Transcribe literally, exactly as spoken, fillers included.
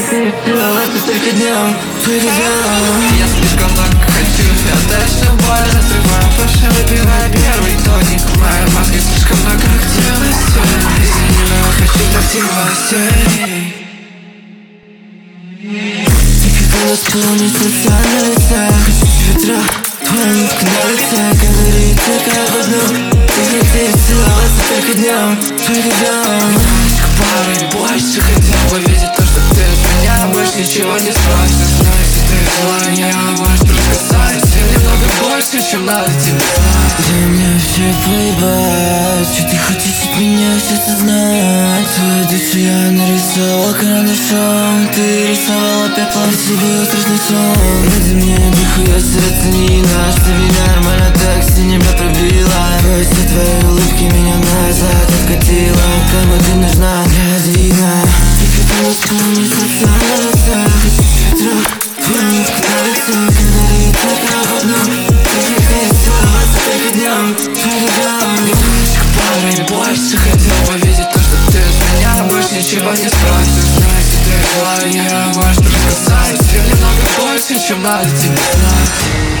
целоваться только днем, только днем. Я слишком много хочу, я дальше боль разрываю прошу, выпивая первый тоник. В моей мозге слишком много активности, извини, но я хочу активности. Когда склонись лица на лице, хочу ветра, твоя нитка на лице, говорит как в одном. Ты хотишь целоваться только днем, только днем. Девочка, парень, больше хотел бы видеть то, что ты от меня больше ничего не спросишь. Но если ты желание, можешь только сказать. Я немного больше, чем надо тебе знать. Да мне вообще поебать, что ты хочешь от меня сейчас узнать. Твою душу я нарисовал карандашом, ты рисовала пеплом себе страшный сон. Ради мне дохуя серотонина, что меня нормально так с небо пробила. Все твои улыбки меня назад откатила, кому ты нужна для двига. И когда склонись лица на лице, хочу ветра, твоя нитка на лице, говорит как в одном. Ты хотишь целоваться только днем, только днем. Девочка, парень, больше хотел бы видеть то, что ты от меня больше ничего не спросишь. Но если ты желание, можешь только сказать. Я немного больше, чем надо тебе знать.